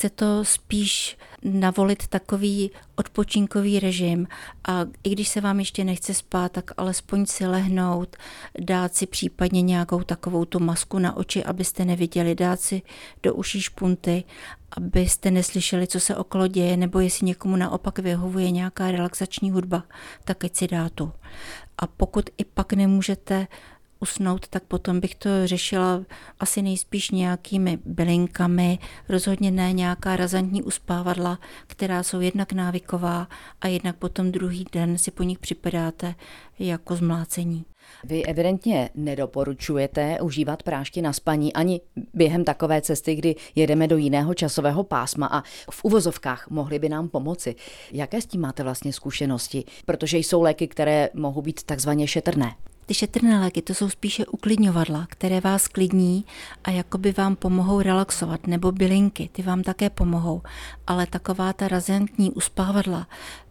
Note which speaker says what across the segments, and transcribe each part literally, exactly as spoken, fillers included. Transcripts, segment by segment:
Speaker 1: chce to spíš navolit takový odpočinkový režim a i když se vám ještě nechce spát, tak alespoň si lehnout, dát si případně nějakou takovou tu masku na oči, abyste neviděli, dát si do uší špunty, abyste neslyšeli, co se okolo děje, nebo jestli někomu naopak vyhovuje nějaká relaxační hudba, tak ať si dá tu. A pokud i pak nemůžete usnout, tak potom bych to řešila asi nejspíš nějakými bylinkami, rozhodně ne nějaká razantní uspávadla, která jsou jednak návyková a jednak potom druhý den si po nich připadáte jako zmlácení.
Speaker 2: Vy evidentně nedoporučujete užívat prášky na spaní ani během takové cesty, kdy jedeme do jiného časového pásma a v uvozovkách mohly by nám pomoci. Jaké s tím máte vlastně zkušenosti? Protože jsou léky, které mohou být takzvaně šetrné.
Speaker 1: Ty šetrné léky, to jsou spíše uklidňovadla, které vás klidní a jakoby vám pomohou relaxovat, nebo bylinky, ty vám také pomohou, ale taková ta razantní uspávadla,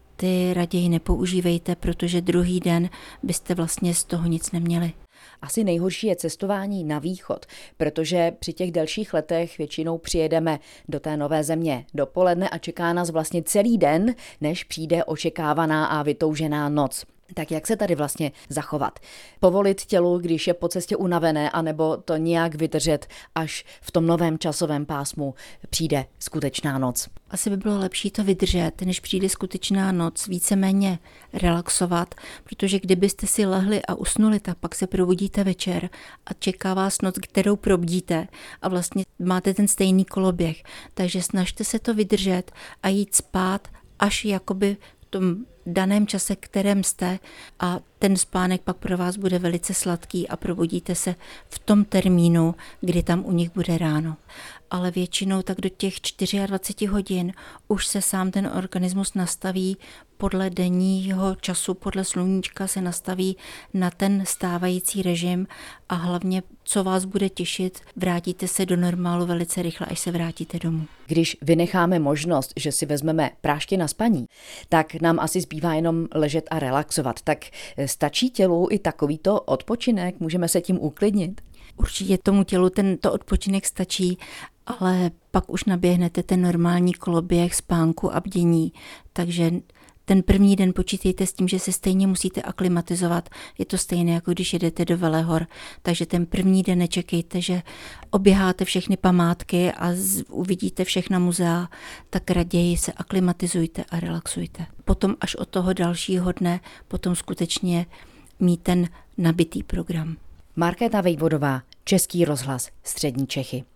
Speaker 1: ty raději nepoužívejte, protože druhý den byste vlastně z toho nic neměli.
Speaker 2: Asi nejhorší je cestování na východ, protože při těch delších letech většinou přijedeme do té nové země dopoledne a čeká nás vlastně celý den, než přijde očekávaná a vytoužená noc. Tak jak se tady vlastně zachovat? Povolit tělu, když je po cestě unavené, anebo to nějak vydržet, až v tom novém časovém pásmu přijde skutečná noc?
Speaker 1: Asi by bylo lepší to vydržet, než přijde skutečná noc, víceméně relaxovat, protože kdybyste si lehli a usnuli, tak pak se probudíte večer a čeká vás noc, kterou probdíte a vlastně máte ten stejný koloběh. Takže snažte se to vydržet a jít spát až jakoby v tom daném čase, kterém jste a ten spánek pak pro vás bude velice sladký a probudíte se v tom termínu, kdy tam u nich bude ráno. Ale většinou tak do těch dvacet čtyři hodin už se sám ten organismus nastaví podle denního času, podle sluníčka se nastaví na ten stávající režim a hlavně, co vás bude těšit, vrátíte se do normálu velice rychle, až se vrátíte domů.
Speaker 2: Když vynecháme možnost, že si vezmeme prášky na spaní, tak nám asi zbývá jenom ležet a relaxovat. Tak stačí tělu i takovýto odpočinek? Můžeme se tím uklidnit?
Speaker 1: Určitě tomu tělu tento odpočinek stačí, ale pak už naběhnete ten normální koloběh spánku a bdění. Takže ten první den počítejte s tím, že se stejně musíte aklimatizovat. Je to stejné, jako když jedete do Velehor. Takže ten první den nečekejte, že oběháte všechny památky a uvidíte všechna muzea, tak raději se aklimatizujte a relaxujte. Potom až od toho dalšího dne potom skutečně mít ten nabitý program.
Speaker 2: Markéta Vejvodová, Český rozhlas, Střední Čechy.